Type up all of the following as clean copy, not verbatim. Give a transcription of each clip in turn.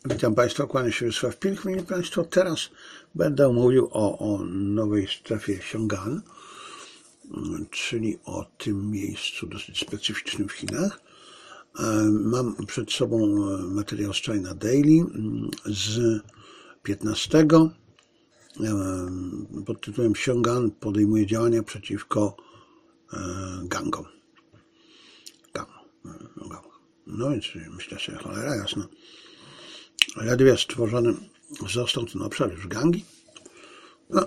Witam Państwa, kłaniam się Wiesław Pilch. Mieli Państwo, teraz będę mówił o nowej strefie Xiong'an, czyli o tym miejscu dosyć specyficznym w Chinach. Mam przed sobą materiał z China Daily z 15 pod tytułem Xiong'an podejmuje działania przeciwko gangom. No więc myślę sobie, cholera jasna. Ledwie stworzony został ten obszar, już gangi. No,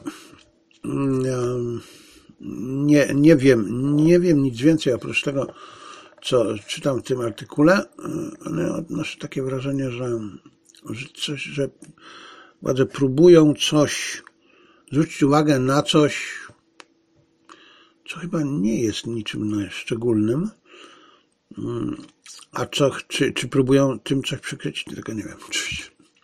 nie wiem nic więcej oprócz tego, co czytam w tym artykule, ale odnoszę takie wrażenie, że władze próbują zwrócić uwagę na coś, co chyba nie jest niczym szczególnym, a czy próbują tym coś przykryć? Tego nie wiem oczywiście.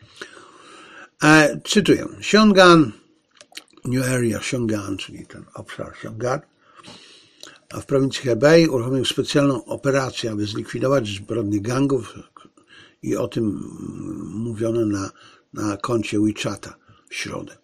Cytuję. Xiong'an, New Area Xiong'an, czyli ten obszar Xiong'an, a w prowincji Hebei uruchomił specjalną operację, aby zlikwidować zbrodnie gangów i o tym mówiono na koncie WeChata w środę.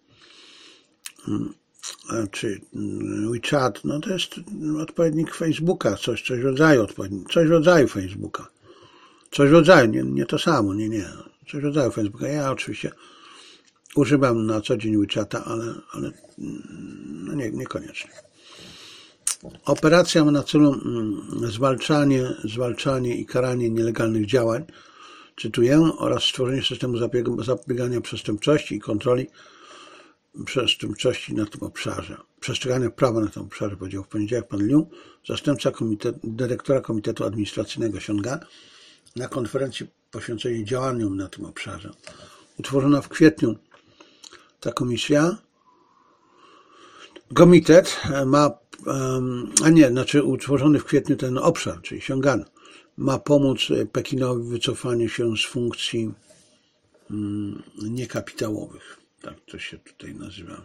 Czy WeChat, no to jest odpowiednik Facebooka, coś w rodzaju Facebooka. Coś w rodzaju, nie to samo, coś w rodzaju Facebooka. Ja oczywiście używam na co dzień WeChata, ale no niekoniecznie. Operacja ma na celu zwalczanie i karanie nielegalnych działań, cytuję, oraz stworzenie systemu zapobiegania przestępczości i kontroli przestępczości na tym obszarze. Przestrzegania prawa na tym obszarze, powiedział w poniedziałek pan Liu, zastępca dyrektora Komitetu Administracyjnego Xiong'an na konferencji poświęconej działaniom na tym obszarze. Utworzona w kwietniu ta komitet ma, utworzony w kwietniu ten obszar, czyli Xiong'an, ma pomóc Pekinowi w wycofaniu się z funkcji niekapitałowych. Tak to się tutaj nazywa.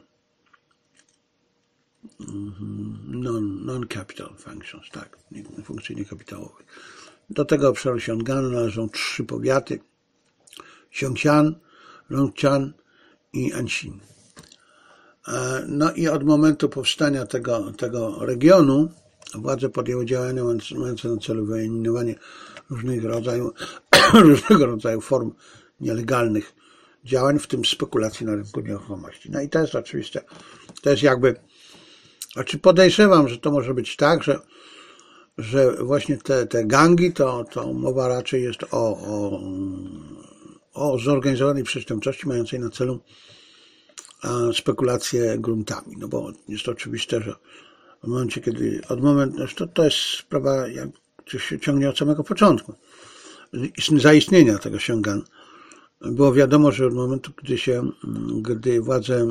Non-capital functions, tak, funkcje niekapitałowe. Do tego obszaru Xiong'an należą 3 powiaty: Xiongxian, Rongqian i Anxin. No i od momentu powstania tego regionu władze podjęły działania mające na celu wyeliminowanie różnego rodzaju form nielegalnych działań, w tym spekulacji na rynku nieruchomości. No i to jest oczywiście, podejrzewam, że to może być tak, że właśnie te gangi, to mowa raczej jest o zorganizowanej przestępczości mającej na celu spekulację gruntami. No bo jest oczywiste, że w momencie, to jest sprawa, jak się ciągnie od samego początku zaistnienia tego Xiong'an. Było wiadomo, że od momentu, gdy władze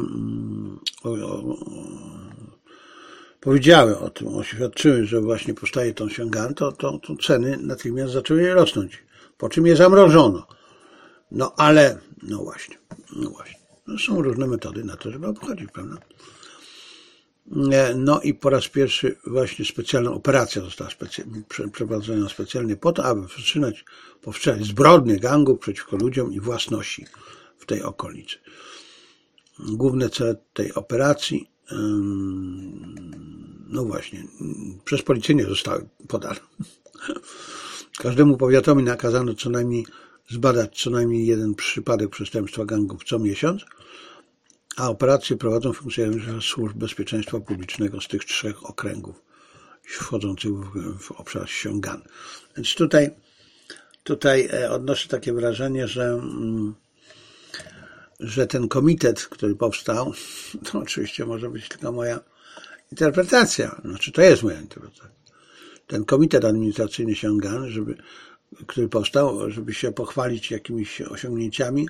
powiedziały o tym, oświadczyły, że właśnie powstaje ten Xiong'an, to ceny natychmiast zaczęły rosnąć, po czym je zamrożono. No właśnie. No, są różne metody na to, żeby obchodzić, prawda? No i po raz pierwszy właśnie specjalna operacja została przeprowadzona specjalnie po to, aby powstrzymać zbrodnie gangów przeciwko ludziom i własności w tej okolicy. Główne cele tej operacji, no właśnie, przez policję nie zostały podane. Każdemu powiatowi nakazano zbadać co najmniej jeden przypadek przestępstwa gangów co miesiąc, a operacje prowadzą funkcjonariusze służb bezpieczeństwa publicznego z tych 3 okręgów wchodzących w obszar Xiong'an. Więc tutaj odnoszę takie wrażenie, że ten komitet, który powstał, to oczywiście może być tylko moja interpretacja. To jest moja interpretacja. Ten komitet administracyjny Xiong'an, który powstał, żeby się pochwalić jakimiś osiągnięciami,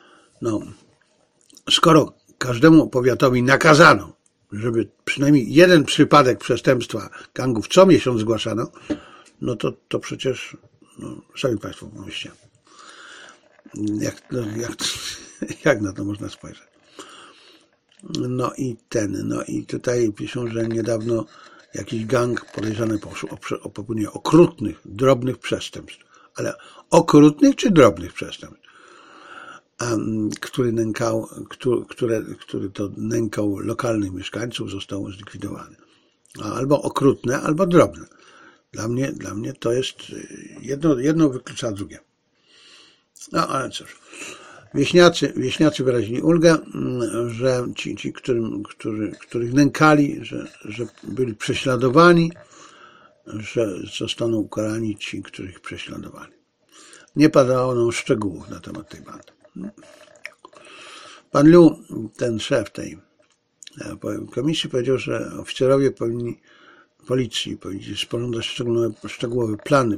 skoro każdemu powiatowi nakazano, żeby przynajmniej jeden przypadek przestępstwa gangów co miesiąc zgłaszano, no to przecież, sami Państwo pomyślcie, jak na to można spojrzeć. No i tutaj piszą, że niedawno jakiś gang podejrzany o popełnienie okrutnych, drobnych przestępstw. Ale okrutnych czy drobnych przestępstw? który to nękał lokalnych mieszkańców, został zlikwidowany. Albo okrutne, albo drobne. Dla mnie to jest jedno wyklucza drugie. No ale cóż. Wieśniacy wyrazili ulgę, że ci których nękali, że byli prześladowani, że zostaną ukarani ci, których prześladowali. Nie padało nam szczegółów na temat tej bandy. Pan Liu, ten szef tej komisji, powiedział, że oficerowie policji powinni sporządzać szczegółowe plany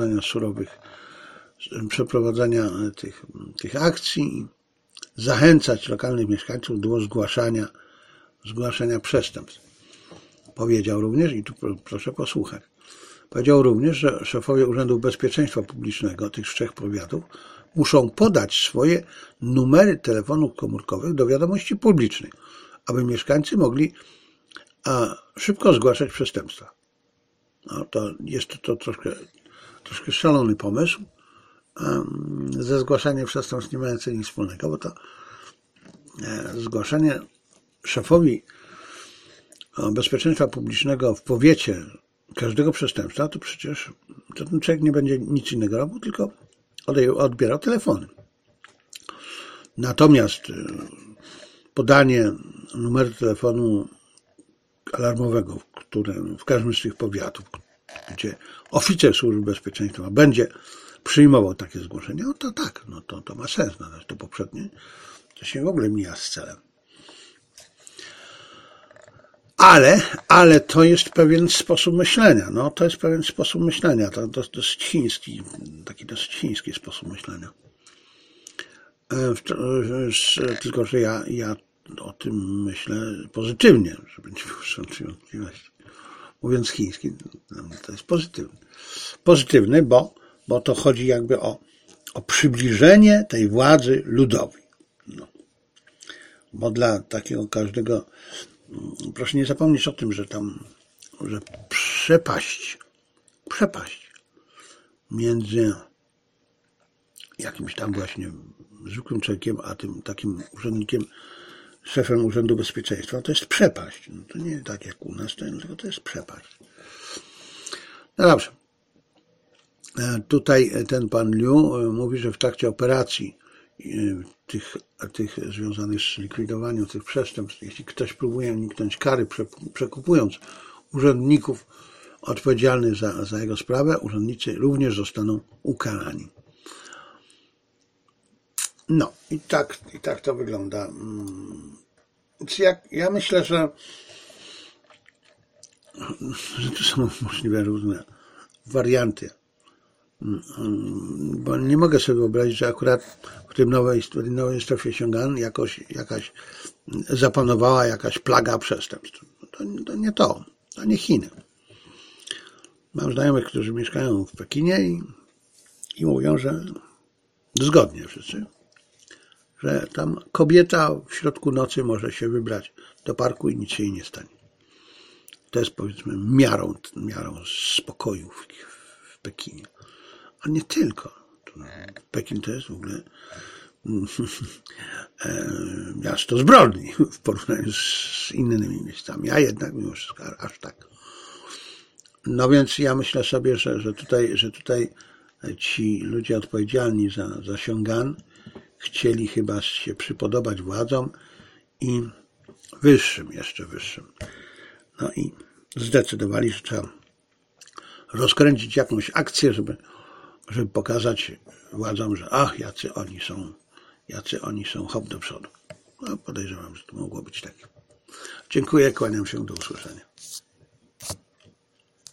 przeprowadzania tych akcji i zachęcać lokalnych mieszkańców do zgłaszania przestępstw. Powiedział również, i tu proszę posłuchać, powiedział również, że szefowie Urzędów Bezpieczeństwa Publicznego tych 3 powiatów muszą podać swoje numery telefonów komórkowych do wiadomości publicznej, aby mieszkańcy mogli szybko zgłaszać przestępstwa. No, to jest to troszkę szalony pomysł. Ze zgłaszaniem przestępstw nie mające nic wspólnego, bo to zgłaszanie szefowi bezpieczeństwa publicznego w powiecie każdego przestępstwa, to przecież ten człowiek nie będzie nic innego robił, tylko odbierał telefony. Natomiast podanie numeru telefonu alarmowego, w każdym z tych powiatów, gdzie oficer służby bezpieczeństwa będzie przyjmował takie zgłoszenia, no to tak, no to ma sens. Natomiast to poprzednie to się w ogóle mija z celem. Ale to jest pewien sposób myślenia. No, to jest pewien sposób myślenia. To dosyć chiński, taki dosyć chiński sposób myślenia. Tylko, że ja o tym myślę pozytywnie, żeby nie było wątpliwości. Mówiąc chiński, to jest pozytywny. Pozytywny, bo to chodzi jakby o przybliżenie tej władzy ludowi. No. Bo dla takiego każdego, proszę nie zapomnieć o tym, że przepaść między jakimś tam właśnie zwykłym człowiekiem, a tym takim urzędnikiem, szefem Urzędu Bezpieczeństwa, to jest przepaść. No to nie tak jak u nas, tylko to jest przepaść. No dobrze. Tutaj ten pan Liu mówi, że w trakcie operacji tych związanych z likwidowaniem tych przestępstw, jeśli ktoś próbuje uniknąć kary, przekupując urzędników odpowiedzialnych za jego sprawę, urzędnicy również zostaną ukarani. No i tak to wygląda. Więc ja myślę, że tu są możliwe różne warianty. Bo nie mogę sobie wyobrazić, że akurat w tym nowej strefie Xiong'an jakaś zapanowała jakaś plaga przestępstw. To nie to nie Chiny. Mam znajomych, którzy mieszkają w Pekinie i mówią, że zgodnie wszyscy, że tam kobieta w środku nocy może się wybrać do parku i nic się jej nie stanie. To jest, powiedzmy, miarą spokoju w Pekinie. A nie tylko. Pekin to jest w ogóle miasto zbrodni w porównaniu z innymi miejscami, a jednak mimo wszystko aż tak. No więc ja myślę sobie, że tutaj ci ludzie odpowiedzialni za Xiong'an chcieli chyba się przypodobać władzom i jeszcze wyższym. No i zdecydowali, że trzeba rozkręcić jakąś akcję, żeby pokazać władzom, że jacy oni są, hop do przodu. No, podejrzewam, że to mogło być tak. Dziękuję, kłaniam się, do usłyszenia.